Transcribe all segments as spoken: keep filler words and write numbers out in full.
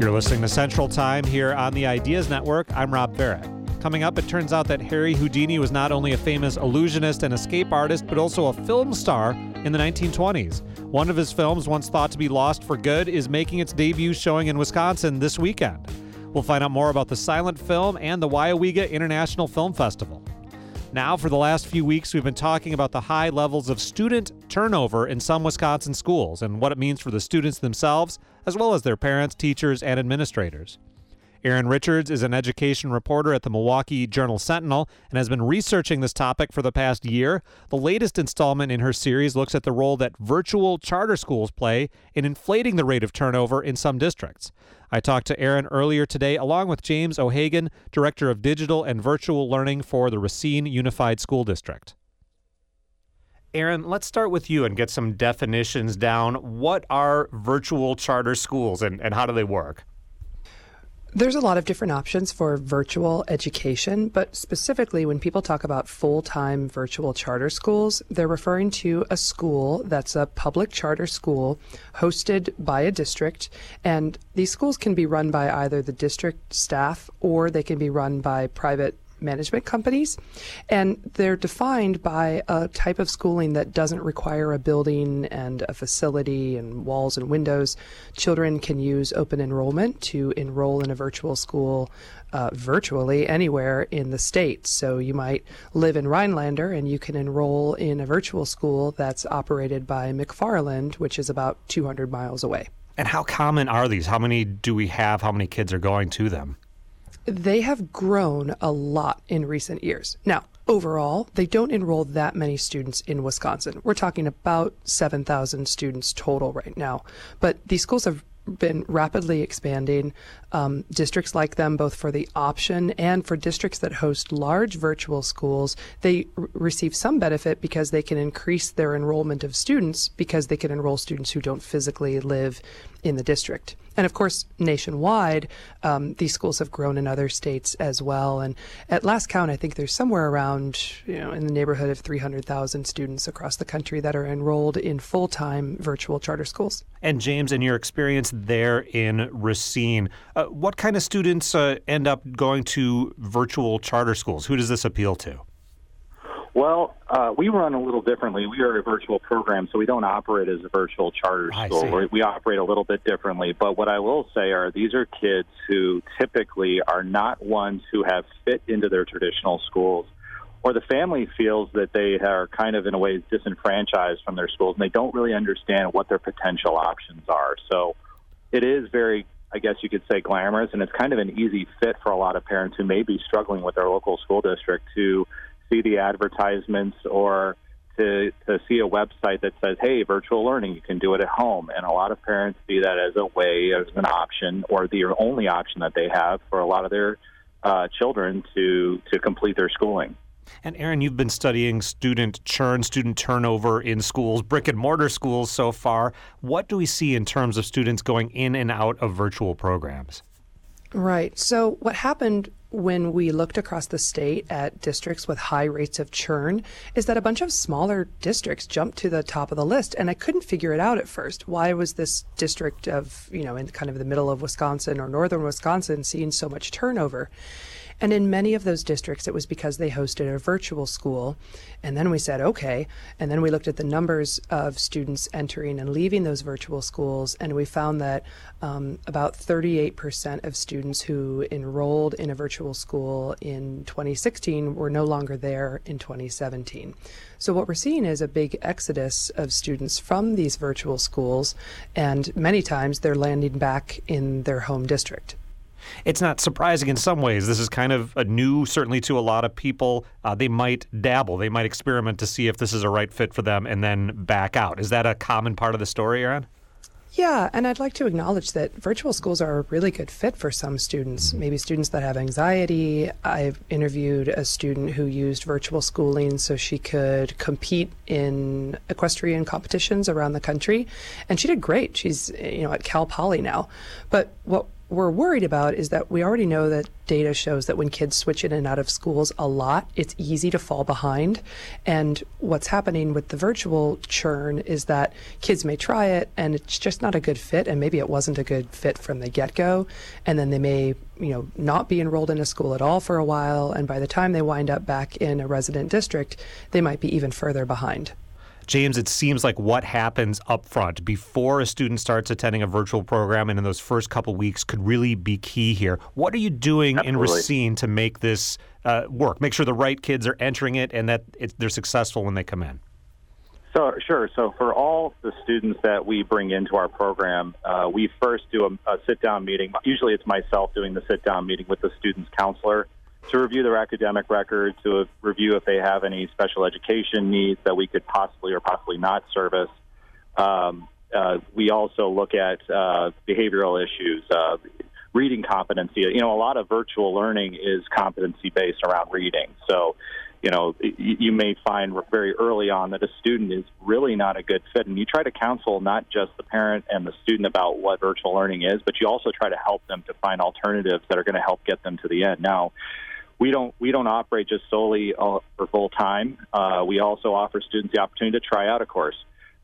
You're listening to Central Time here on the Ideas Network. I'm Rob Barrett. Coming up, it turns out that Harry Houdini was not only a famous illusionist and escape artist, but also a film star in the nineteen twenties. One of his films, once thought to be lost for good, is making its debut showing in Wisconsin this weekend. We'll find out more about the silent film and the Weyawega International Film Festival. Now, for the last few weeks, we've been talking about the high levels of student turnover in some Wisconsin schools and what it means for the students themselves, as well as their parents, teachers, and administrators. Erin Richards is an education reporter at the Milwaukee Journal-Sentinel and has been researching this topic for the past year. The latest installment in her series looks at the role that virtual charter schools play in inflating the rate of turnover in some districts. I talked to Erin earlier today, along with James O'Hagan, Director of Digital and Virtual Learning for the Racine Unified School District. Erin, let's start with you and get some definitions down. What are virtual charter schools and, and how do they work? There's a lot of different options for virtual education, but specifically when people talk about full-time virtual charter schools, they're referring to a school that's a public charter school hosted by a district, and these schools can be run by either the district staff or they can be run by private management companies, and they're defined by a type of schooling that doesn't require a building and a facility and walls and windows. Children can use open enrollment to enroll in a virtual school uh, virtually anywhere in the state. So you might live in Rhinelander and you can enroll in a virtual school that's operated by McFarland, which is about two hundred miles away. And how common are these? How many do we have? How many kids are going to them? They have grown a lot in recent years. Now, overall, they don't enroll that many students in Wisconsin. We're talking about seven thousand students total right now. But these schools have been rapidly expanding. Um, districts like them, both for the option and for districts that host large virtual schools, they r- receive some benefit because they can increase their enrollment of students because they can enroll students who don't physically live in the district. And of course, nationwide, um, these schools have grown in other states as well. And at last count, I think there's somewhere around, you know, in the neighborhood of three hundred thousand students across the country that are enrolled in full-time virtual charter schools. And James, in your experience there in Racine, uh, what kind of students uh, end up going to virtual charter schools? Who does this appeal to? Well, uh, we run a little differently. We are a virtual program, so we don't operate as a virtual charter school. We, we operate a little bit differently. But what I will say are these are kids who typically are not ones who have fit into their traditional schools, or the family feels that they are kind of in a way disenfranchised from their schools, and they don't really understand what their potential options are. So it is very, I guess you could say, glamorous, and it's kind of an easy fit for a lot of parents who may be struggling with their local school district to see the advertisements or to to see a website that says, hey, virtual learning, you can do it at home. And a lot of parents see that as a way, as an option, or the only option that they have for a lot of their uh, children to, to complete their schooling. And Erin, you've been studying student churn, student turnover in schools, brick and mortar schools so far. What do we see in terms of students going in and out of virtual programs? Right. So what happened when we looked across the state at districts with high rates of churn is that a bunch of smaller districts jumped to the top of the list, and I couldn't figure it out at first. Why was this district of, you know, in kind of the middle of Wisconsin or northern Wisconsin seeing so much turnover? And in many of those districts, it was because they hosted a virtual school. And then we said, okay. And then we looked at the numbers of students entering and leaving those virtual schools. And we found that um, about thirty-eight percent of students who enrolled in a virtual school in twenty sixteen were no longer there in twenty seventeen. So what we're seeing is a big exodus of students from these virtual schools. And many times they're landing back in their home district. It's not surprising in some ways. This is kind of a new, certainly to a lot of people. Uh, they might dabble. They might experiment to see if this is a right fit for them and then back out. Is that a common part of the story, Erin? Yeah, and I'd like to acknowledge that virtual schools are a really good fit for some students, maybe students that have anxiety. I've interviewed a student who used virtual schooling so she could compete in equestrian competitions around the country, and she did great. She's, you know, at Cal Poly now. But what we're worried about is that we already know that data shows that when kids switch in and out of schools a lot, it's easy to fall behind. And what's happening with the virtual churn is that kids may try it and it's just not a good fit, and maybe it wasn't a good fit from the get-go, and then they may, you know, not be enrolled in a school at all for a while, and by the time they wind up back in a resident district, they might be even further behind. James, it seems like what happens up front before a student starts attending a virtual program and in those first couple weeks could really be key here. What are you doing Absolutely. in Racine to make this uh, work? Make sure the right kids are entering it and that it, they're successful when they come in. So sure. So for all the students that we bring into our program, uh, we first do a, a sit-down meeting. Usually it's myself doing the sit-down meeting with the student's counselor to review their academic record, to review if they have any special education needs that we could possibly or possibly not service. Um, uh, we also look at uh, behavioral issues, uh, reading competency. You know, a lot of virtual learning is competency-based around reading. So, you know, you may find very early on that a student is really not a good fit. And you try to counsel not just the parent and the student about what virtual learning is, but you also try to help them to find alternatives that are going to help get them to the end. Now, we don't we don't operate just solely uh, for full time. Uh, we also offer students the opportunity to try out a course.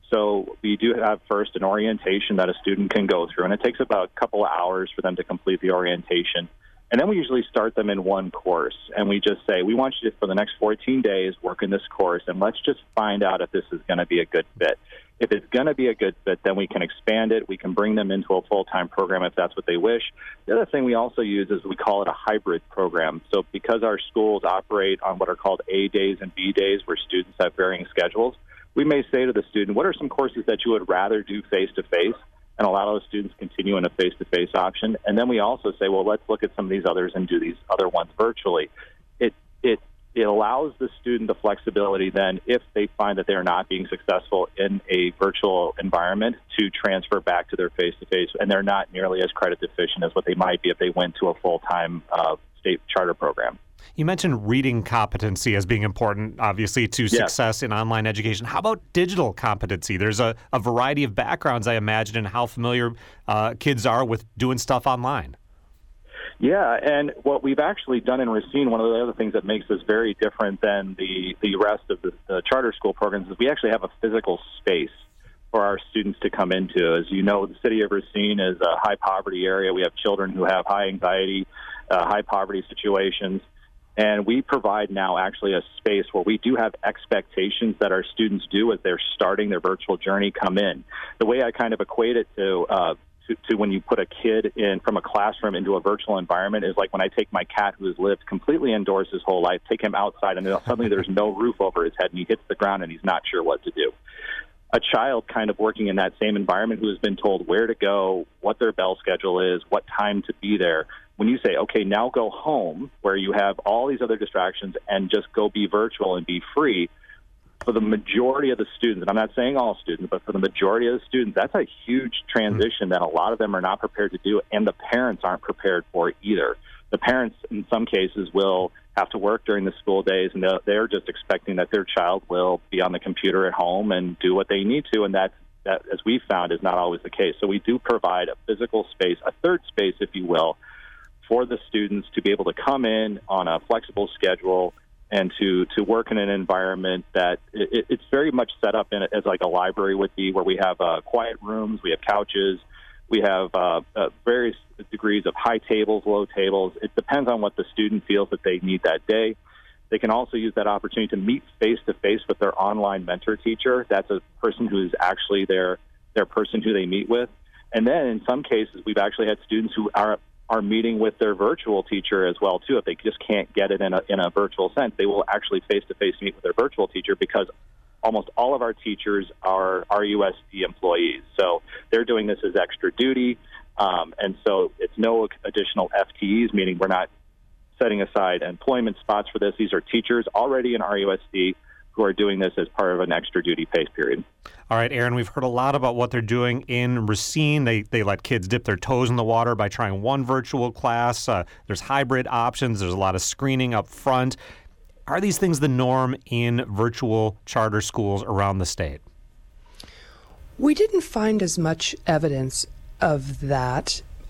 So we do have first an orientation that a student can go through, and it takes about a couple of hours for them to complete the orientation. And then we usually start them in one course, and we just say, we want you to, for the next fourteen days, work in this course, and let's just find out if this is going to be a good fit. If it's going to be a good fit, then we can expand it. We can bring them into a full-time program if that's what they wish. The other thing we also use is we call it a hybrid program. So because our schools operate on what are called A days and B days, where students have varying schedules, we may say to the student, what are some courses that you would rather do face-to-face, and allow those students to continue in a face-to-face option. And then we also say, well, let's look at some of these others and do these other ones virtually. It it it allows the student the flexibility then, if they find that they're not being successful in a virtual environment, to transfer back to their face-to-face, and they're not nearly as credit deficient as what they might be if they went to a full-time uh, state charter program. You mentioned reading competency as being important, obviously, to yes. success in online education. How about digital competency? There's a, a variety of backgrounds, I imagine, in how familiar uh, kids are with doing stuff online. Yeah, and what we've actually done in Racine, one of the other things that makes this very different than the, the rest of the, the charter school programs, is we actually have a physical space for our students to come into. As you know, the city of Racine is a high poverty area. We have children who have high anxiety, uh, high poverty situations. And we provide now actually a space where we do have expectations that our students do as they're starting their virtual journey come in. The way I kind of equate it to, uh, to, to when you put a kid in from a classroom into a virtual environment is like when I take my cat who has lived completely indoors his whole life, take him outside, and then suddenly there's no roof over his head, and he hits the ground and he's not sure what to do. A child kind of working in that same environment who has been told where to go, what their bell schedule is, what time to be there. When you say, okay, now go home, where you have all these other distractions, and just go be virtual and be free, for the majority of the students, and I'm not saying all students, but for the majority of the students, that's a huge transition that a lot of them are not prepared to do, and the parents aren't prepared for either. The parents, in some cases, will have to work during the school days, and they're just expecting that their child will be on the computer at home and do what they need to, and that's, that, as we found, is not always the case. So we do provide a physical space, a third space, if you will, for the students to be able to come in on a flexible schedule and to, to work in an environment that it, it's very much set up in as like a library would be, where we have uh, quiet rooms, we have couches, we have uh, uh, various degrees of high tables, low tables. It depends on what the student feels that they need that day. They can also use that opportunity to meet face-to-face with their online mentor teacher. That's a person who is actually their, their person who they meet with. And then in some cases, we've actually had students who are are meeting with their virtual teacher as well, too. If they just can't get it in a, in a virtual sense, they will actually face-to-face meet with their virtual teacher, because almost all of our teachers are R U S D employees. So they're doing this as extra duty, um, and so it's no additional F T Es, meaning we're not setting aside employment spots for this. These are teachers already in R U S D who are doing this as part of an extra duty pay period. All right, Aaron, we've heard a lot about what they're doing in Racine. They they let kids dip their toes in the water by trying one virtual class. Uh, there's hybrid options. There's a lot of screening up front. Are these things the norm in virtual charter schools around the state? We didn't find as much evidence of that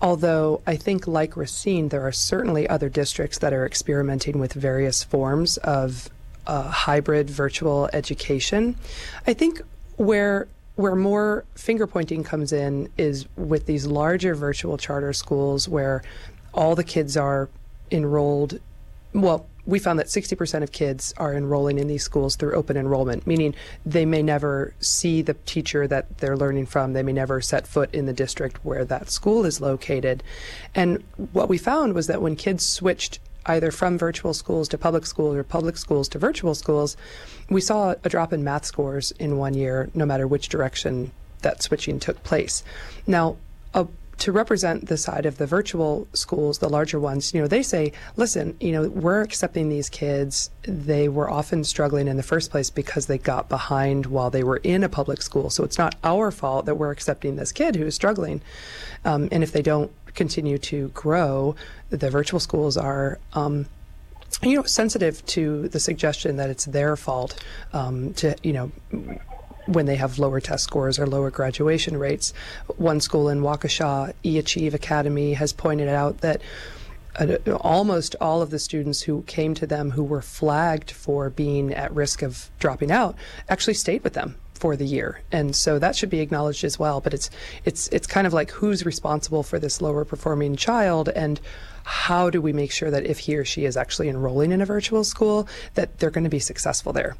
Although I think, like Racine, there are certainly other districts that are experimenting with various forms of uh, hybrid virtual education. I think where where more finger pointing comes in is with these larger virtual charter schools where all the kids are enrolled. Well, we found that sixty percent of kids are enrolling in these schools through open enrollment, meaning they may never see the teacher that they're learning from. They may never set foot in the district where that school is located. And what we found was that when kids switched either from virtual schools to public schools or public schools to virtual schools, we saw a drop in math scores in one year, no matter which direction that switching took place. Now, a to represent the side of the virtual schools, the larger ones, you know, they say, listen, you know, we're accepting these kids. They were often struggling in the first place because they got behind while they were in a public school. So it's not our fault that we're accepting this kid who is struggling. Um, and if they don't continue to grow, the virtual schools are, um, you know, sensitive to the suggestion that it's their fault um, to, you know, when they have lower test scores or lower graduation rates. One school in Waukesha, eAchieve Academy, has pointed out that uh, almost all of the students who came to them who were flagged for being at risk of dropping out actually stayed with them for the year. And so that should be acknowledged as well. But it's it's it's kind of like, who's responsible for this lower performing child, and how do we make sure that if he or she is actually enrolling in a virtual school, that they're going to be successful there?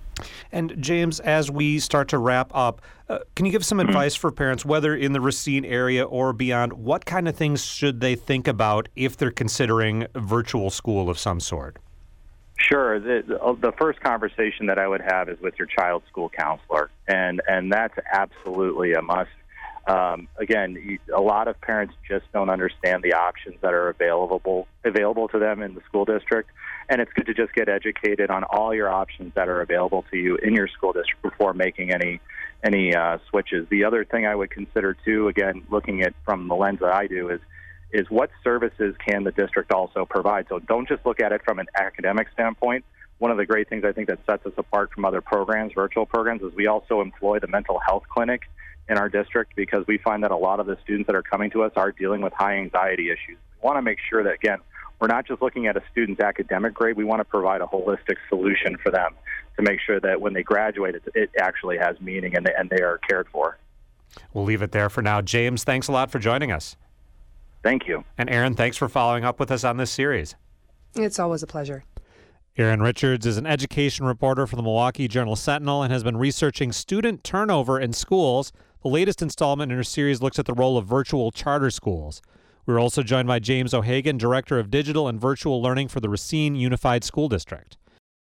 And James, as we start to wrap up, uh, can you give some advice for parents, whether in the Racine area or beyond? What kind of things should they think about if they're considering a virtual school of some sort? Sure. The, the first conversation that I would have is with your child's school counselor, and, and that's absolutely a must. Um, again, a lot of parents just don't understand the options that are available available to them in the school district, and it's good to just get educated on all your options that are available to you in your school district before making any any uh, switches. The other thing I would consider too, again, looking at from the lens that I do, is is what services can the district also provide. So don't just look at it from an academic standpoint. One of the great things I think that sets us apart from other programs, virtual programs, is we also employ the mental health clinic in our district, because we find that a lot of the students that are coming to us are dealing with high anxiety issues. We want to make sure that, again, we're not just looking at a student's academic grade. We want to provide a holistic solution for them to make sure that when they graduate, it, it actually has meaning and they, and they are cared for. We'll leave it there for now. James, thanks a lot for joining us. Thank you. And Aaron, thanks for following up with us on this series. It's always a pleasure. Aaron Richards is an education reporter for the Milwaukee Journal-Sentinel and has been researching student turnover in schools. The latest installment in her series looks at the role of virtual charter schools. We're also joined by James O'Hagan, Director of Digital and Virtual Learning for the Racine Unified School District.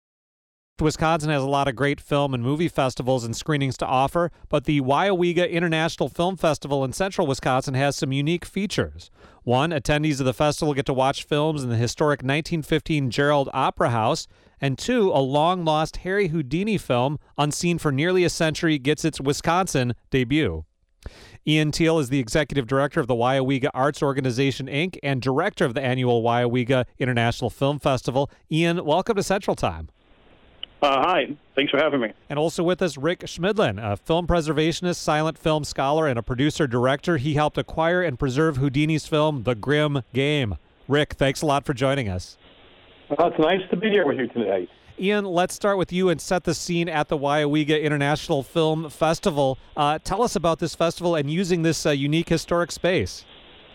Wisconsin has a lot of great film and movie festivals and screenings to offer, but the Weyauwega International Film Festival in central Wisconsin has some unique features. One, attendees of the festival get to watch films in the historic nineteen fifteen Gerald Opera House, and two, a long-lost Harry Houdini film, unseen for nearly a century, gets its Wisconsin debut. Ian Teal is the executive director of the Weyauwega Arts Organization, Incorporated, and director of the annual Weyauwega International Film Festival. Ian, welcome to Central Time. Uh, hi. Thanks for having me. And also with us, Rick Schmidlin, a film preservationist, silent film scholar, and a producer-director. He helped acquire and preserve Houdini's film, The Grim Game. Rick, thanks a lot for joining us. Well, it's nice to be here with you today. Ian, let's start with you and set the scene at the Weyauwega International Film Festival. Uh, tell us about this festival and using this uh, unique historic space.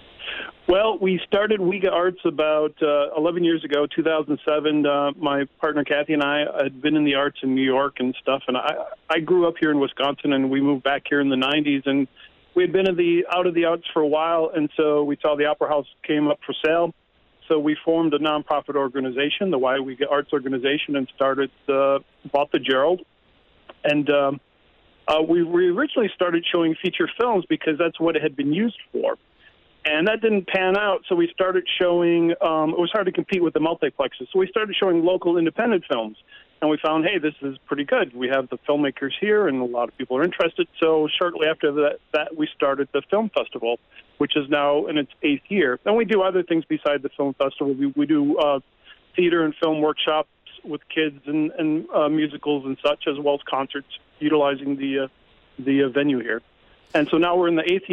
Well, we started Weyauwega Arts about uh, eleven years ago, two thousand seven. Uh, my partner Kathy and I had been in the arts in New York and stuff, and I, I grew up here in Wisconsin, and we moved back here in the nineties, and we had been in the, out of the arts for a while, and so we saw the Opera House came up for sale. So we formed a nonprofit organization, the Weyauwega Arts Organization, and started, uh, bought the Gerald. And um, uh, we, we originally started showing feature films because that's what it had been used for. And that didn't pan out, so we started showing, um, it was hard to compete with the multiplexes, so we started showing local independent films. And we found, hey, this is pretty good. We have the filmmakers here, and a lot of people are interested. So shortly after that, that we started the film festival, which is now in its eighth year. And we do other things besides the film festival. We, we do uh, theater and film workshops with kids and, and uh, musicals and such, as well as concerts, utilizing the, uh, the uh, venue here. And so now we're in the eighth year,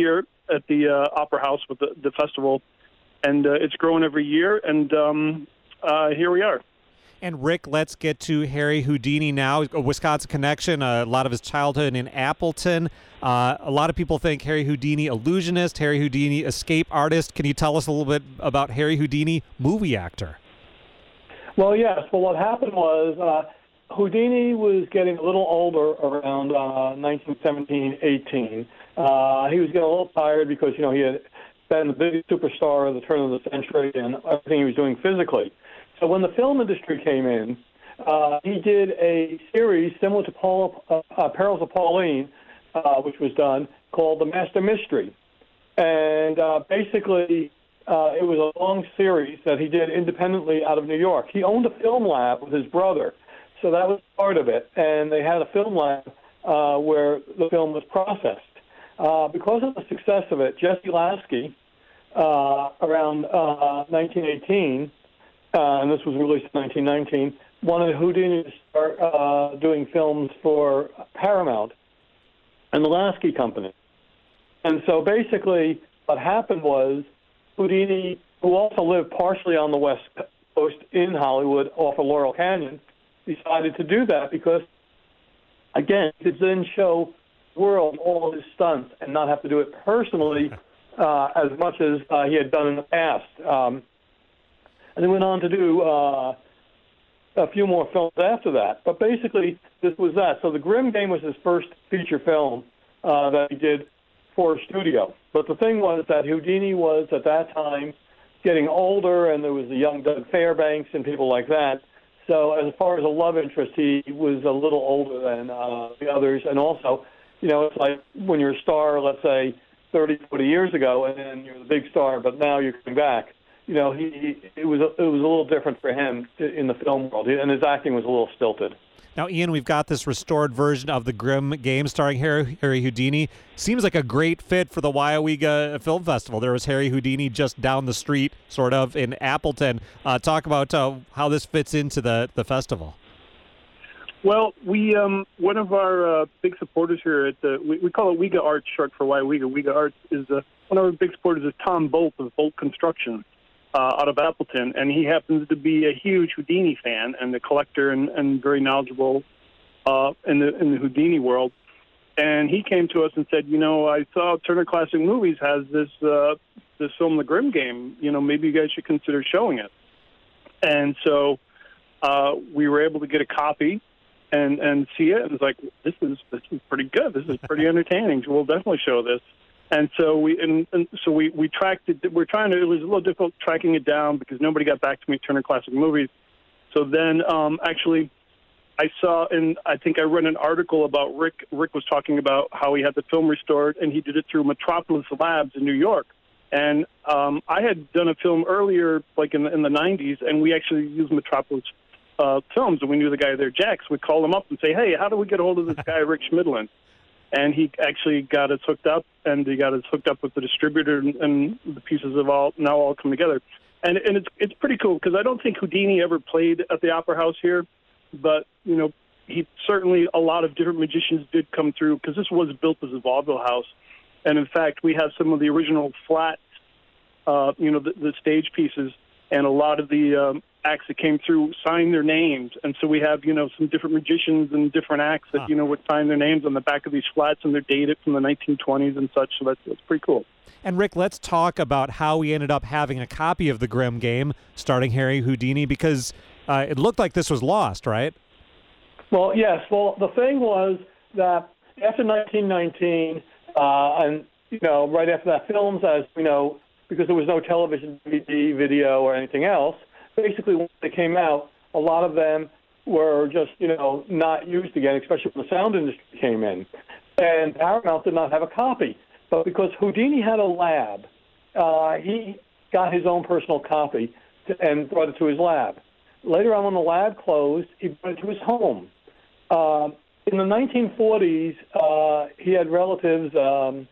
at the uh, Opera House with the, the festival, and uh, it's growing every year, and um, uh, here we are. And Rick, let's get to Harry Houdini now. A Wisconsin connection, a lot of his childhood in Appleton. Uh, a lot of people think Harry Houdini illusionist, Harry Houdini escape artist. Can you tell us a little bit about Harry Houdini movie actor? Well, yes. Well, what happened was uh, Houdini was getting a little older around uh, nineteen seventeen, eighteen. Uh, he was getting a little tired because, you know, he had been the biggest superstar of the turn of the century and everything he was doing physically. So when the film industry came in, uh, he did a series similar to Paul, uh, uh, Perils of Pauline, uh, which was done, called The Master Mystery. And uh, basically, uh, it was a long series that he did independently out of New York. He owned a film lab with his brother, so that was part of it. And they had a film lab uh, where the film was processed. Uh, because of the success of it, Jesse Lasky, uh, around uh, nineteen eighteen, Uh, and this was released in nineteen nineteen, wanted Houdini to start uh, doing films for Paramount and the Lasky Company. And so basically what happened was Houdini, who also lived partially on the West Coast in Hollywood off of Laurel Canyon, decided to do that because, again, he could then show the world all of his stunts and not have to do it personally uh, as much as uh, he had done in the past. Um, And he went on to do uh, a few more films after that. But basically, this was that. So The Grimm Game was his first feature film uh, that he did for a studio. But the thing was that Houdini was, at that time, getting older, and there was the young Doug Fairbanks and people like that. So as far as a love interest, he was a little older than uh, the others. And also, you know, it's like when you're a star, let's say, thirty, forty years ago, and then you're the big star, but now you're coming back. You know, he, he it was a, it was a little different for him in the film world, and his acting was a little stilted. Now, Ian, we've got this restored version of the Grimm Game starring Harry, Harry Houdini. Seems like a great fit for the Waiawega Film Festival. There was Harry Houdini just down the street, sort of, in Appleton. Uh, talk about uh, how this fits into the, the festival. Well, we um, one of our uh, big supporters here at the we, we call it Wega Arts, short for Waiawega. Wega Arts is uh, one of our big supporters is Tom Bolt of Bolt Construction. Uh, out of Appleton, and he happens to be a huge Houdini fan and a collector and, and very knowledgeable uh, in the in the Houdini world. And he came to us and said, you know, I saw Turner Classic Movies has this uh, this film, The Grimm Game. You know, maybe you guys should consider showing it. And so uh, we were able to get a copy and and see it, and it's like, this is this is pretty good. This is pretty entertaining. So we'll definitely show this. And so we and, and so we, we tracked it. We're trying to. It was a little difficult tracking it down because nobody got back to me. Turner Classic Movies. So then, um, actually, I saw and I think I read an article about Rick. Rick was talking about how he had the film restored and he did it through Metropolis Labs in New York. And um, I had done a film earlier, like in the, in the nineties, and we actually used Metropolis uh, Films, and we knew the guy there, Jax. We'd call him up and say, "Hey, how do we get a hold of this guy, Rick Schmidlin?" And he actually got us hooked up, and he got us hooked up with the distributor, and, and the pieces have all now all come together. And and it's it's pretty cool because I don't think Houdini ever played at the Opera House here, but you know he certainly a lot of different magicians did come through because this was built as a vaudeville house, and in fact we have some of the original flat, uh, you know, the, the stage pieces, and a lot of the um, acts that came through signed their names, and so we have, you know, some different magicians and different acts that, huh. you know, would sign their names on the back of these flats, and they're dated from the nineteen twenties and such, so that's, that's pretty cool. And Rick, let's talk about how we ended up having a copy of the Grimm Game starring Harry Houdini, because uh, it looked like this was lost, right? Well, yes. Well, the thing was that after nineteen nineteen, uh, and, you know, right after that, films, as we know, because there was no television, D V D, video, or anything else, basically, when they came out, a lot of them were just, you know, not used again, especially when the sound industry came in. And Paramount did not have a copy. But because Houdini had a lab, uh, he got his own personal copy to, and brought it to his lab. Later on, when the lab closed, he brought it to his home. Uh, in the nineteen forties, uh, he had relatives um,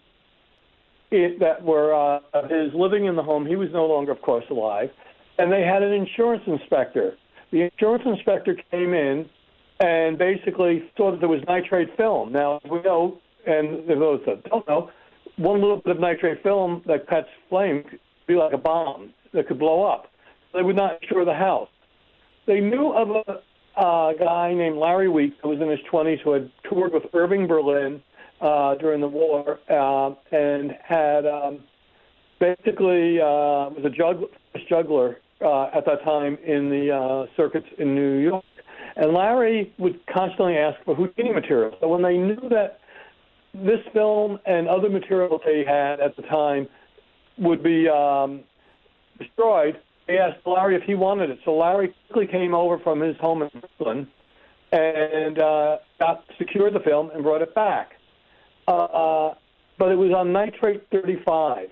it, that were uh, of his living in the home. He was no longer, of course, alive. And they had an insurance inspector. The insurance inspector came in and basically saw that there was nitrate film. Now, as we know, and those that don't know, one little bit of nitrate film that catch flame could be like a bomb that could blow up. They would not insure the house. They knew of a uh, guy named Larry Week who was in his twenties who had toured with Irving Berlin uh, during the war uh, and had um, basically uh, was a juggler, juggler uh, at that time in the uh, circuits in New York. And Larry would constantly ask for Houdini material. So when they knew that this film and other material they had at the time would be um, destroyed, they asked Larry if he wanted it. So Larry quickly came over from his home in Brooklyn and uh, got secured the film and brought it back. Uh, but it was on nitrate thirty-five,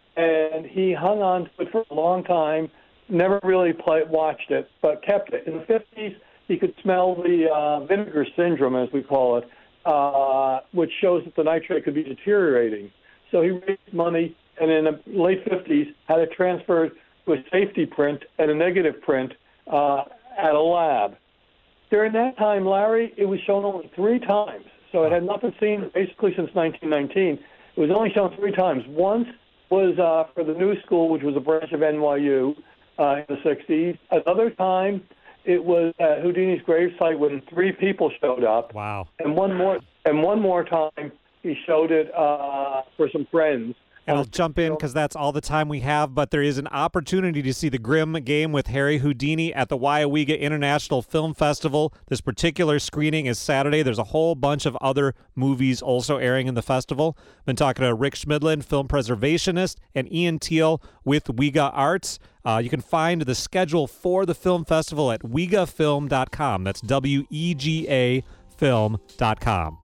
and he hung on to it for a long time, never really play, watched it, but kept it. In the fifties, he could smell the uh, vinegar syndrome, as we call it, uh, which shows that the nitrate could be deteriorating. So he raised money, and in the late fifties, had it transferred to a safety print and a negative print uh, at a lab. During that time, Larry, it was shown only three times. So it had not been seen basically since nineteen nineteen. It was only shown three times. Once was uh, for the New School, which was a branch of N Y U uh, in the sixties. Another time, it was at Houdini's gravesite when three people showed up. Wow. And one more, and one more time, he showed it uh, for some friends. And I'll jump in because that's all the time we have, but there is an opportunity to see the Grimm game with Harry Houdini at the Waiawega International Film Festival. This particular screening is Saturday. There's a whole bunch of other movies also airing in the festival. Been talking to Rick Schmidlin, film preservationist, and Ian Teal with Wega Arts. Uh, you can find the schedule for the film festival at wega film dot com. That's W E G A film dot com.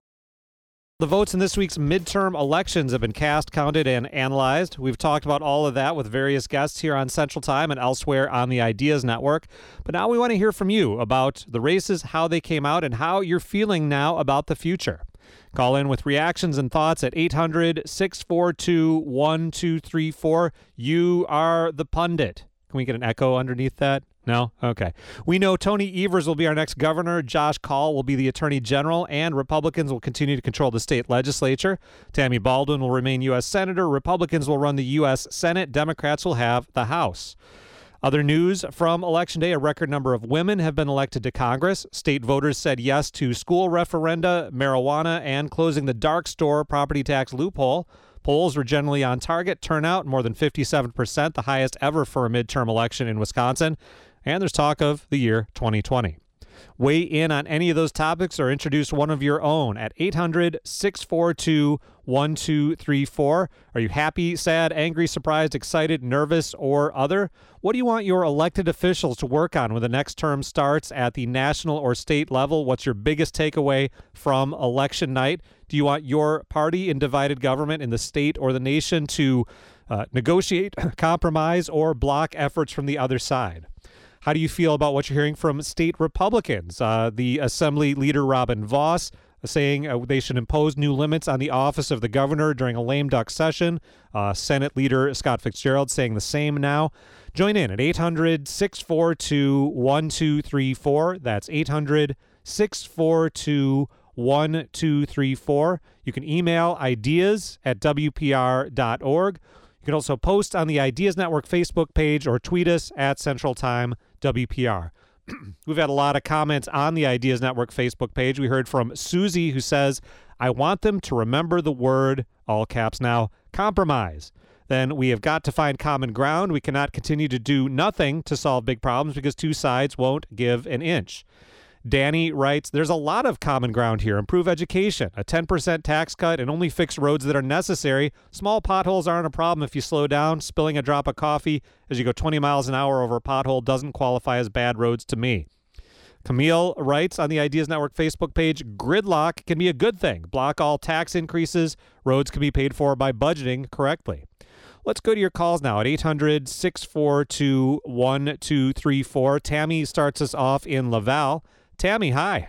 The votes in this week's midterm elections have been cast, counted, and analyzed. We've talked about all of that with various guests here on Central Time and elsewhere on the Ideas Network. But now we want to hear from you about the races, how they came out, and how you're feeling now about the future. Call in with reactions and thoughts at eight hundred, six four two, one two three four. You are the pundit. Can we get an echo underneath that? No? Okay. We know Tony Evers will be our next governor. Josh Kaul will be the attorney general, and Republicans will continue to control the state legislature. Tammy Baldwin will remain U S senator. Republicans will run the U S Senate. Democrats will have the House. Other news from Election Day, a record number of women have been elected to Congress. State voters said yes to school referenda, marijuana, and closing the dark store property tax loophole. Polls were generally on target. Turnout more than fifty-seven percent, the highest ever for a midterm election in Wisconsin. And there's talk of the year twenty twenty. Weigh in on any of those topics or introduce one of your own at eight hundred, six four two, one two three four. Are you happy, sad, angry, surprised, excited, nervous, or other? What do you want your elected officials to work on when the next term starts at the national or state level? What's your biggest takeaway from election night? Do you want your party in divided government in the state or the nation to uh, negotiate, compromise, or block efforts from the other side? How do you feel about what you're hearing from state Republicans? Uh, the Assembly Leader Robin Vos saying uh, they should impose new limits on the office of the governor during a lame duck session. Uh, Senate Leader Scott Fitzgerald saying the same now. Join in at eight hundred, six four two, one two three four. That's eight hundred, six four two, one two three four. You can email ideas at w p r dot org. You can also post on the Ideas Network Facebook page or tweet us at Central Time W P R. We've had a lot of comments on the Ideas Network Facebook page. We heard from Susie, who says, I want them to remember the word, all caps now, compromise. Then we have got to find common ground. We cannot continue to do nothing to solve big problems because two sides won't give an inch. Danny writes, there's a lot of common ground here. Improve education, a ten percent tax cut, and only fix roads that are necessary. Small potholes aren't a problem if you slow down. Spilling a drop of coffee as you go twenty miles an hour over a pothole doesn't qualify as bad roads to me. Camille writes on the Ideas Network Facebook page, gridlock can be a good thing. Block all tax increases. Roads can be paid for by budgeting correctly. Let's go to your calls now at eight hundred, six four two, one two three four. Tammy starts us off in Laval. Tammy, hi.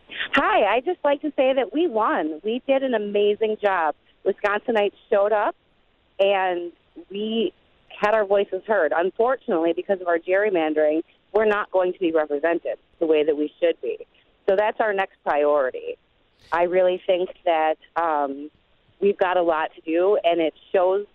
Hi. I just like to say that we won. We did an amazing job. Wisconsinites showed up, and we had our voices heard. Unfortunately, because of our gerrymandering, we're not going to be represented the way that we should be. So that's our next priority. I really think that um, we've got a lot to do, and it shows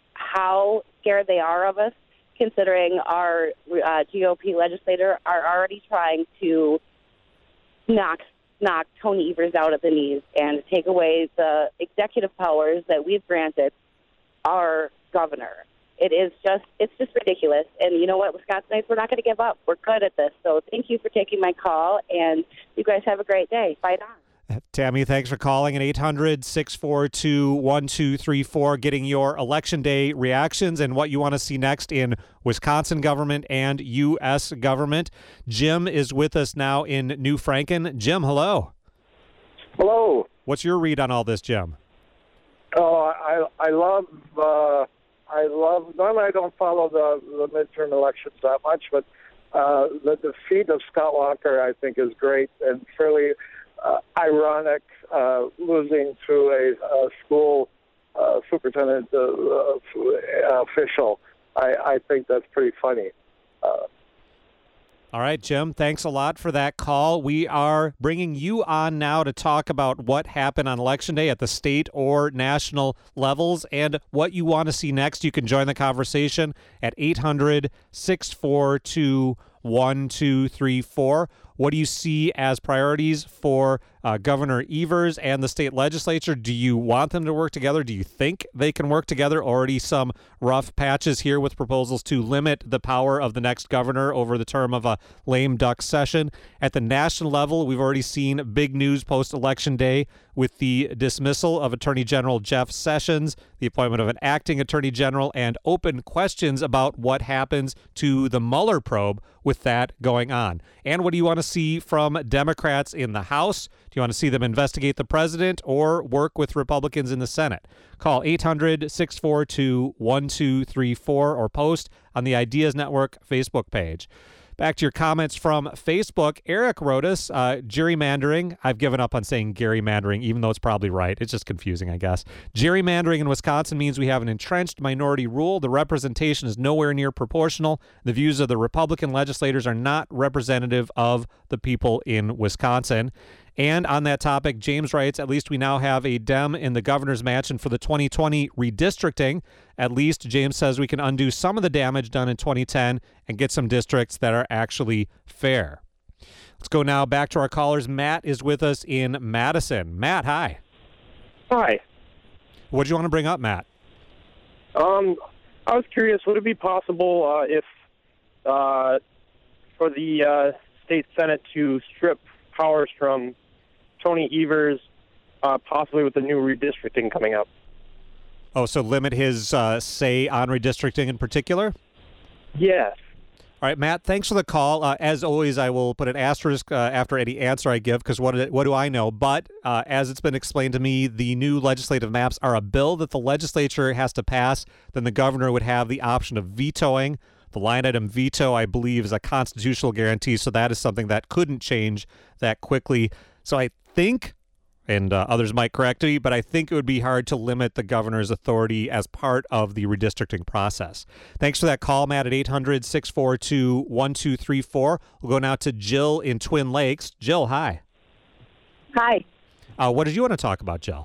how scared they are of us, considering our uh, G O P legislator are already trying to knock knock Tony Evers out at the knees and take away the executive powers that we've granted our governor. It is just, it's just ridiculous. And you know what, Wisconsinites, we're not going to give up. We're good at this. So thank you for taking my call, and you guys have a great day. Fight on. Tammy, thanks for calling at eight hundred, six four two, one two three four, getting your Election Day reactions and what you want to see next in Wisconsin government and U S government. Jim is with us now in New Franken. Jim, hello. Hello. What's your read on all this, Jim? Oh, I I love uh, I love. Normally, I don't follow the the midterm elections that much, but uh, the defeat of Scott Walker, I think, is great and fairly uh, ironic. Uh, losing to a, a school uh, superintendent uh, uh, official, I, I think that's pretty funny. Uh, All right, Jim, thanks a lot for that call. We are bringing you on now to talk about what happened on Election Day at the state or national levels and what you want to see next. You can join the conversation at eight hundred, six four two, one two three four. What do you see as priorities for uh, Governor Evers and the state legislature? Do you want them to work together? Do you think they can work together? Already some rough patches here with proposals to limit the power of the next governor over the term of a lame duck session. At the national level, we've already seen big news post-election day with the dismissal of Attorney General Jeff Sessions, the appointment of an acting Attorney General, and open questions about what happens to the Mueller probe with that going on. And what do you want to see from Democrats in the House? Do you want to see them investigate the president or work with Republicans in the Senate? Call eight hundred, six four two, one two three four or post on the Ideas Network Facebook page. Back to your comments from Facebook. Eric wrote us, uh, gerrymandering. I've given up on saying gerrymandering, even though it's probably right. It's just confusing, I guess. Gerrymandering in Wisconsin means we have an entrenched minority rule. The representation is nowhere near proportional. The views of the Republican legislators are not representative of the people in Wisconsin. And on that topic, James writes, at least we now have a Dem in the governor's mansion for the twenty twenty redistricting. At least, James says, we can undo some of the damage done in twenty ten and get some districts that are actually fair. Let's go now back to our callers. Matt is with us in Madison. Matt, hi. Hi. What do you want to bring up, Matt? Um, I was curious, would it be possible uh, if uh, for the uh, state Senate to strip powers from Tony Evers, uh, possibly with the new redistricting coming up? Oh, so limit his uh, say on redistricting in particular? Yes. All right, Matt, thanks for the call. Uh, as always, I will put an asterisk uh, after any answer I give because what, what do I know? But uh, as it's been explained to me, the new legislative maps are a bill that the legislature has to pass. Then the governor would have the option of vetoing. The line item veto, I believe, is a constitutional guarantee, so that is something that couldn't change that quickly. So I think, and uh, others might correct me, but I think it would be hard to limit the governor's authority as part of the redistricting process. Thanks for that call, Matt, at eight hundred, six four two, one two three four. We'll go now to Jill in Twin Lakes. Jill, hi. Hi. Uh, what did you want to talk about, Jill?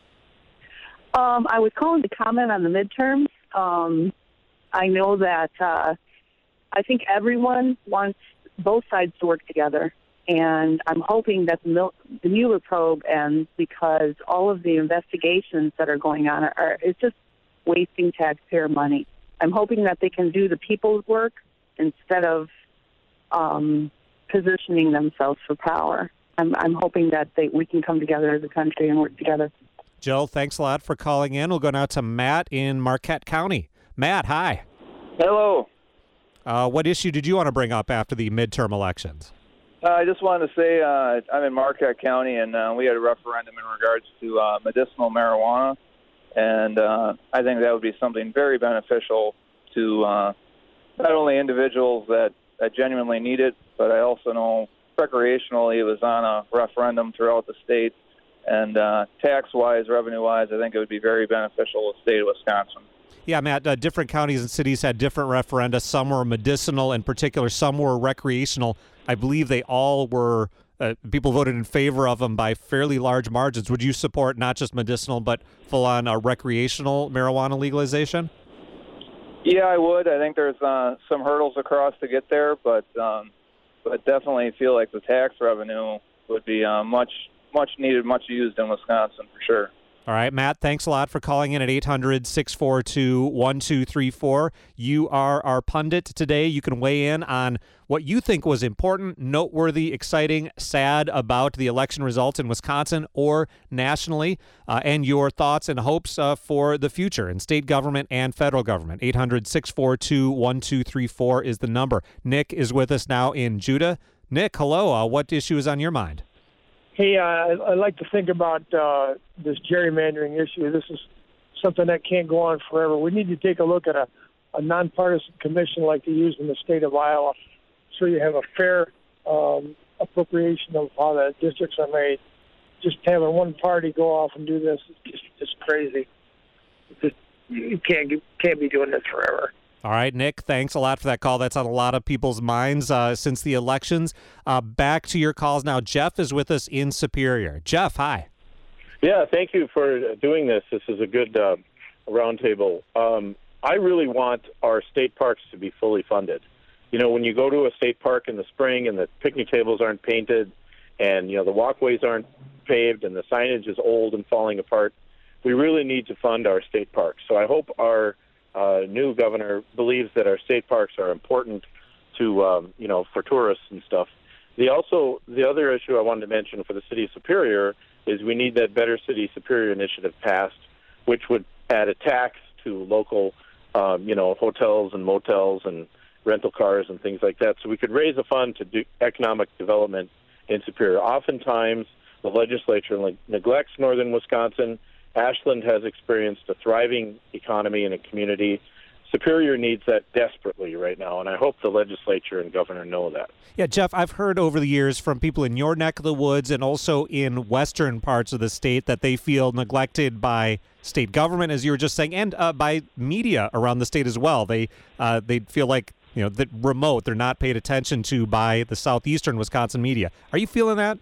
Um, I was calling to comment on the midterms. Um, I know that uh, I think everyone wants both sides to work together, and I'm hoping that the, Mil- the Mueller probe ends because all of the investigations that are going on are, are it's just wasting taxpayer money. I'm hoping that they can do the people's work instead of um, positioning themselves for power. I'm, I'm hoping that they, we can come together as a country and work together. Jill, thanks a lot for calling in. We'll go now to Matt in Marquette County. Matt, hi. Hello. Uh, what issue did you want to bring up after the midterm elections? Uh, I just wanted to say uh, I'm in Marquette County, and uh, we had a referendum in regards to uh, medicinal marijuana, and uh, I think that would be something very beneficial to uh, not only individuals that, that genuinely need it, but I also know recreationally it was on a referendum throughout the state, and uh, tax-wise, revenue-wise, I think it would be very beneficial to the state of Wisconsin. Yeah, Matt, uh, different counties and cities had different referenda. Some were medicinal in particular. Some were recreational. I believe they all were uh, people voted in favor of them by fairly large margins. Would you support not just medicinal but full-on uh, recreational marijuana legalization? Yeah, I would. I think there's uh, some hurdles across to get there, but um, but definitely feel like the tax revenue would be uh, much much needed, much used in Wisconsin for sure. All right, Matt, thanks a lot for calling in at eight hundred, six four two, one two three four. You are our pundit today. You can weigh in on what you think was important, noteworthy, exciting, sad about the election results in Wisconsin or nationally, uh, and your thoughts and hopes uh, for the future in state government and federal government. eight hundred, six four two, one two three four is the number. Nick is with us now in Judah. Nick, hello. Uh, what issue is on your mind? Hey, uh, I like to think about uh, this gerrymandering issue. This is something that can't go on forever. We need to take a look at a, a nonpartisan commission like they use in the state of Iowa, so you have a fair um, appropriation of how the districts are made. Just having one party go off and do this is just, just crazy. It's just, you can't you can't be doing this forever. All right, Nick, thanks a lot for that call. That's on a lot of people's minds uh, since the elections. Uh, back to your calls now. Jeff is with us in Superior. Jeff, hi. Yeah, thank you for doing this. This is a good uh, roundtable. Um, I really want our state parks to be fully funded. You know, when you go to a state park in the spring and the picnic tables aren't painted and, you know, the walkways aren't paved and the signage is old and falling apart, we really need to fund our state parks. So I hope our Uh, new governor believes that our state parks are important to, um, you know, for tourists and stuff. The also, the other issue I wanted to mention for the city of Superior is we need that Better City Superior initiative passed, which would add a tax to local, um, you know, hotels and motels and rental cars and things like that. So we could raise a fund to do economic development in Superior. Oftentimes, the legislature neglects northern Wisconsin. Ashland has experienced a thriving economy in a community. Superior needs that desperately right now, and I hope the legislature and governor know that. Yeah, Jeff, I've heard over the years from people in your neck of the woods and also in western parts of the state that they feel neglected by state government, as you were just saying, and uh, by media around the state as well. They uh, they feel like, you know, that remote, they're not paid attention to by the southeastern Wisconsin media. Are you feeling that?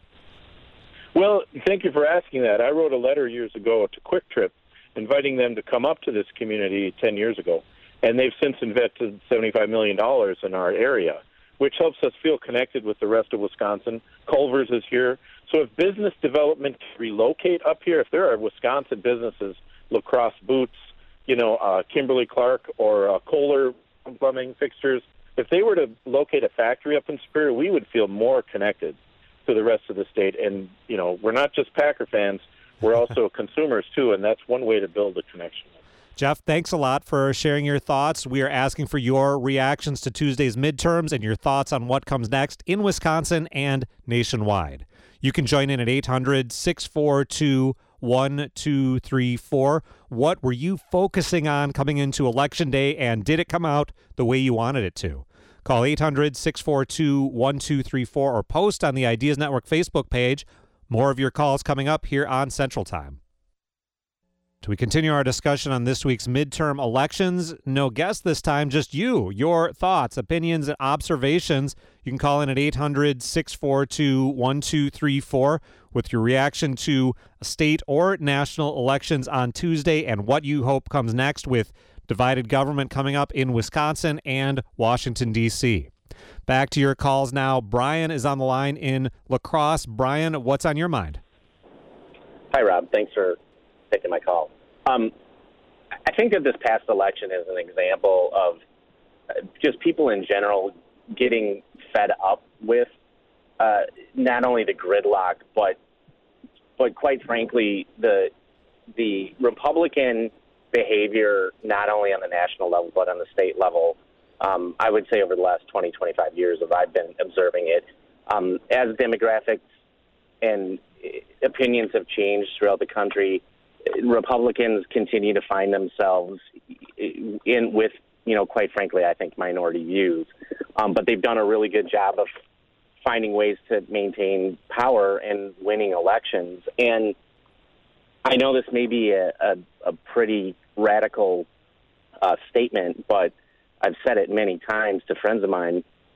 Well, thank you for asking that. I wrote a letter years ago to Quick Trip inviting them to come up to this community ten years ago, and they've since invested seventy-five million dollars in our area, which helps us feel connected with the rest of Wisconsin. Culver's is here. So if business development can relocate up here, if there are Wisconsin businesses, La Crosse Boots, you know, uh, Kimberly Clark or uh, Kohler Plumbing Fixtures, if they were to locate a factory up in Superior, we would feel more connected to the rest of the state. And, you know, we're not just Packer fans, we're also consumers too, and that's one way to build a connection. Jeff, thanks a lot for sharing your thoughts. We are asking for your reactions to Tuesday's midterms and your thoughts on what comes next in Wisconsin and nationwide. You can join in at eight hundred, six four two, one two three four. What were you focusing on coming into Election Day, and did it come out the way you wanted it to? Call eight hundred, six four two, one two three four or post on the Ideas Network Facebook page. More of your calls coming up here on Central Time. So we continue our discussion on this week's midterm elections. No guest this time, just you, your thoughts, opinions, and observations. You can call in at eight hundred, six four two, one two three four with your reaction to state or national elections on Tuesday and what you hope comes next with divided government coming up in Wisconsin and Washington, D C Back to your calls now. Brian is on the line in La Crosse. Brian, what's on your mind? Hi, Rob. Thanks for taking my call. Um, I think that this past election is an example of just people in general getting fed up with uh, not only the gridlock, but but quite frankly, the the Republican behavior, not only on the national level, but on the state level. Um, I would say over the last twenty, twenty-five years of I've been observing it, um, as demographics and opinions have changed throughout the country, Republicans continue to find themselves in with, you know, quite frankly, I think minority views. Um, but they've done a really good job of finding ways to maintain power and winning elections. And I know this may be a, a, a pretty radical uh, statement, but I've said it many times to friends of mine.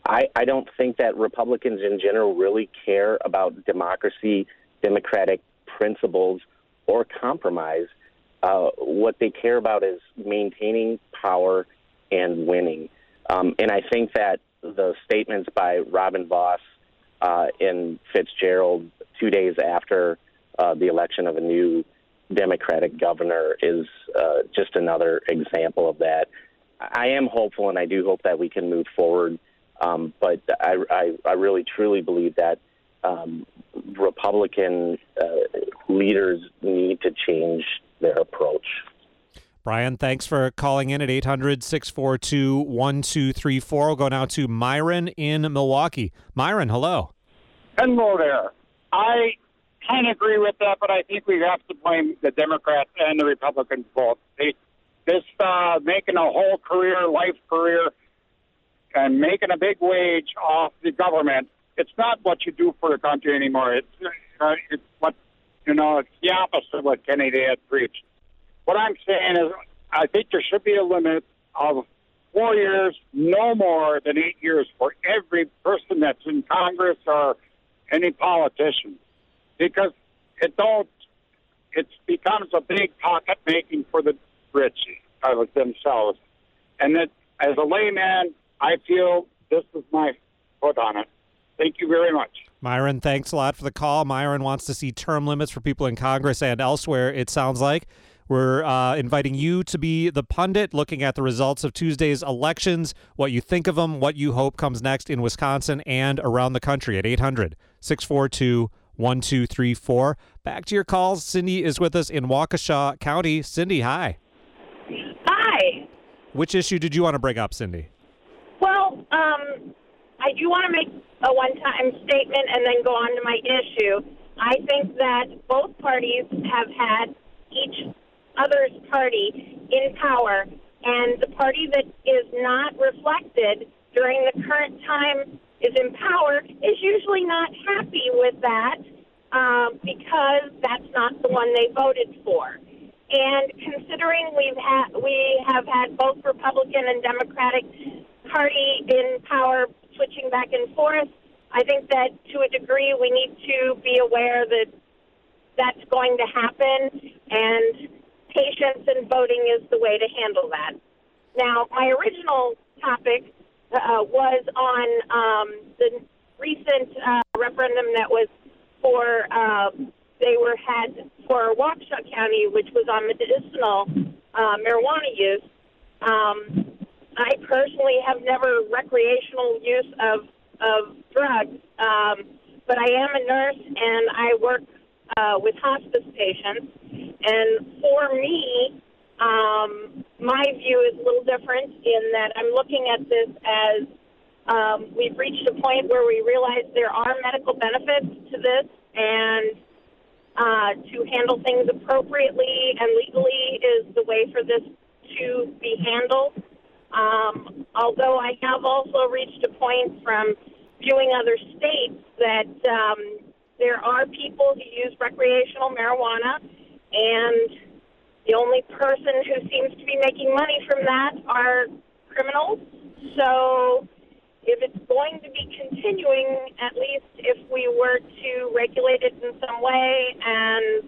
I, I don't think that Republicans in general really care about democracy, democratic principles, or compromise. Uh, what they care about is maintaining power and winning. Um, and I think that the statements by Robin Vos uh, and Fitzgerald two days after uh, the election of a new Democratic governor is uh, just another example of that. I am hopeful, and I do hope that we can move forward. Um, but I, I, I really, truly believe that um, Republican uh, leaders need to change their approach. Brian, thanks for calling in at eight hundred, six four two, one two three four. We'll go now to Myron in Milwaukee. Myron, hello. Hello there. I kind of agree with that, but I think we have to blame the Democrats and the Republicans both. They, this uh, making a whole career, life career, and making a big wage off the government, it's not what you do for the country anymore. It's, uh, it's what, you know, it's the opposite of what Kennedy had preached. What I'm saying is I think there should be a limit of four years, no more than eight years for every person that's in Congress or any politician, because it don't, it becomes a big pocket making for the rich uh, themselves. And that, as a layman, I feel this is my foot on it. Thank you very much. Myron, thanks a lot for the call. Myron wants to see term limits for people in Congress and elsewhere, it sounds like. We're uh, inviting you to be the pundit, looking at the results of Tuesday's elections, what you think of them, what you hope comes next in Wisconsin and around the country at eight hundred, six four two, one two three four. Back to your calls. Cindy is with us in Waukesha County. Cindy, hi. Hi. Which issue did you want to bring up, Cindy? Well, um, I do want to make a one-time statement and then go on to my issue. I think that both parties have had each other's party in power, and the party that is not reflected during the current time is in power is usually not happy with that um, because that's not the one they voted for. And considering we've had we have had both Republican and Democratic party in power switching back and forth, I think that to a degree we need to be aware that that's going to happen, and patience in voting is the way to handle that. Now, my original topic uh, was on um, the recent uh, referendum that was for uh, they were had for Waukesha County, which was on medicinal uh, marijuana use. Um, I personally have never recreational use of of drugs, um, but I am a nurse and I work uh, with hospice patients. And for me, um, my view is a little different in that I'm looking at this as um, we've reached a point where we realize there are medical benefits to this, and uh, to handle things appropriately and legally is the way for this to be handled. Um, although I have also reached a point from viewing other states that um, there are people who use recreational marijuana, and the only person who seems to be making money from that are criminals. So if it's going to be continuing, at least if we were to regulate it in some way and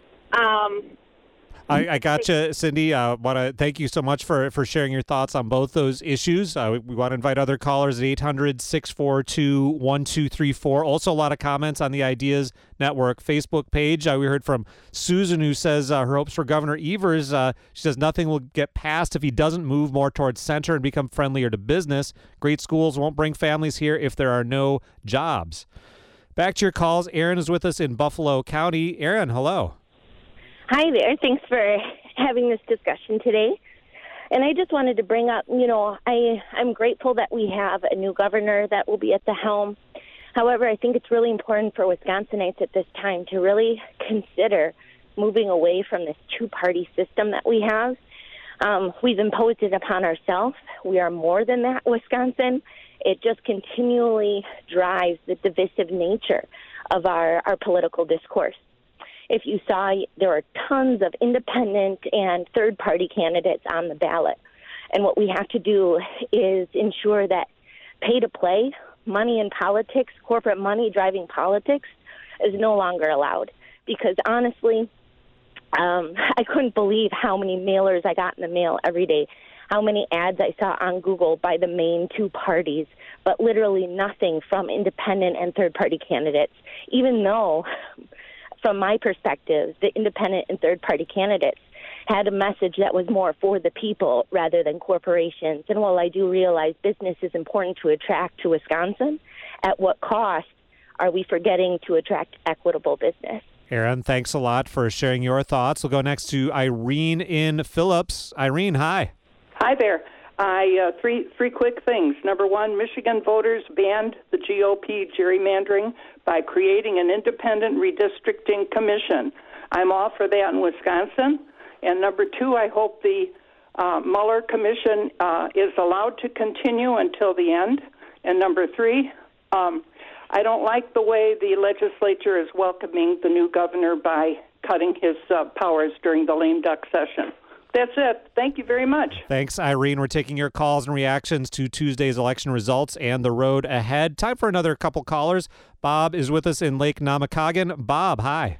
um, I, I got you, Cindy. I uh, want to thank you so much for, for sharing your thoughts on both those issues. Uh, we, we want to invite other callers at eight hundred, six four two, one two three four. Also, a lot of comments on the Ideas Network Facebook page. Uh, we heard from Susan, who says uh, her hopes for Governor Evers. Uh, she says nothing will get passed if he doesn't move more towards center and become friendlier to business. Great schools won't bring families here if there are no jobs. Back to your calls. Aaron is with us in Buffalo County. Aaron, hello. Hi there. Thanks for having this discussion today. And I just wanted to bring up, you know, I, I'm grateful that we have a new governor that will be at the helm. However, I think it's really important for Wisconsinites at this time to really consider moving away from this two-party system that we have. Um, we've imposed it upon ourselves. We are more than that, Wisconsin. It just continually drives the divisive nature of our, our political discourse. If you saw, there are tons of independent and third-party candidates on the ballot. And what we have to do is ensure that pay to play, money in politics, corporate money driving politics is no longer allowed. Because honestly, um, I couldn't believe how many mailers I got in the mail every day, how many ads I saw on Google by the main two parties, but literally nothing from independent and third-party candidates, even though, from my perspective, the independent and third-party candidates had a message that was more for the people rather than corporations. And while I do realize business is important to attract to Wisconsin, at what cost are we forgetting to attract equitable business? Aaron, thanks a lot for sharing your thoughts. We'll go next to Irene in Phillips. Irene, hi. Hi there. I uh, three three quick things. Number one, Michigan voters banned the G O P gerrymandering by creating an independent redistricting commission. I'm all for that in Wisconsin. And number two, I hope the uh, Mueller Commission uh, is allowed to continue until the end. And number three, um, I don't like the way the legislature is welcoming the new governor by cutting his uh, powers during the lame duck session. That's it. Thank you very much. Thanks, Irene. We're taking your calls and reactions to Tuesday's election results and the road ahead. Time for another couple callers. Bob is with us in Lake Namakagon. Bob, hi.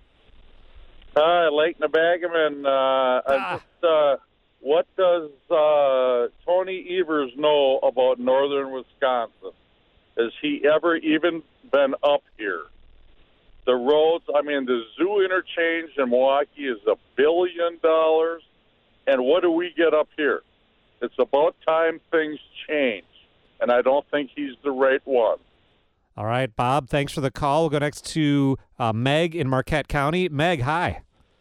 Hi, Lake Nabagaman. Uh, ah. just, uh, what does uh, Tony Evers know about northern Wisconsin? Has he ever even been up here? The roads, I mean, the zoo interchange in Milwaukee is a billion dollars. And what do we get up here? It's about time things change. And I don't think he's the right one. All right, Bob, thanks for the call. We'll go next to uh, Meg in Marquette County. Meg, hi.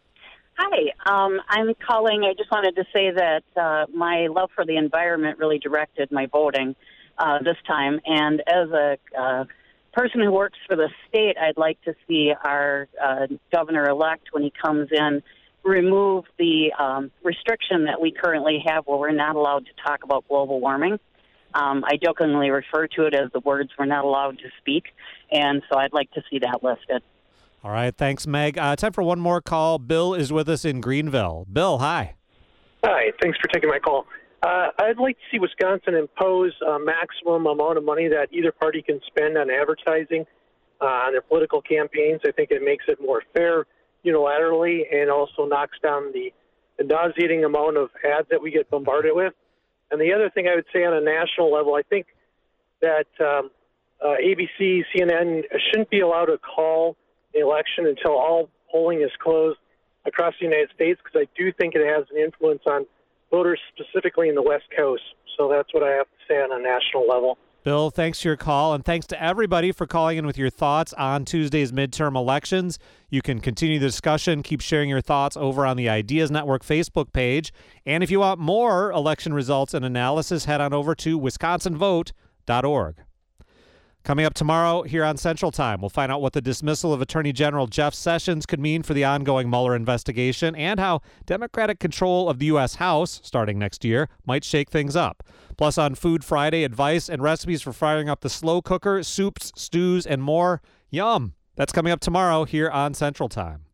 Hi. Um, I'm calling. I just wanted to say that uh, my love for the environment really directed my voting uh, this time. And as a uh, person who works for the state, I'd like to see our uh, governor-elect, when he comes in, remove the um, restriction that we currently have where we're not allowed to talk about global warming. Um, I jokingly refer to it as the words we're not allowed to speak, and so I'd like to see that listed. All right, thanks, Meg. Uh, time for one more call. Bill is with us in Greenville. Bill, hi. Hi, thanks for taking my call. Uh, I'd like to see Wisconsin impose a maximum amount of money that either party can spend on advertising uh, on their political campaigns. I think it makes it more fair unilaterally and also knocks down the, the nauseating amount of ads that we get bombarded with. And the other thing I would say on a national level, I think that um, uh, A B C, C N N shouldn't be allowed to call the election until all polling is closed across the United States, because I do think it has an influence on voters specifically in the West Coast. So that's what I have to say on a national level. Bill, thanks for your call, and thanks to everybody for calling in with your thoughts on Tuesday's midterm elections. You can continue the discussion, keep sharing your thoughts over on the Ideas Network Facebook page. And if you want more election results and analysis, head on over to wisconsin vote dot org. Coming up tomorrow here on Central Time, we'll find out what the dismissal of Attorney General Jeff Sessions could mean for the ongoing Mueller investigation and how Democratic control of the U S House, starting next year, might shake things up. Plus, on Food Friday, advice and recipes for firing up the slow cooker, soups, stews, and more. Yum! That's coming up tomorrow here on Central Time.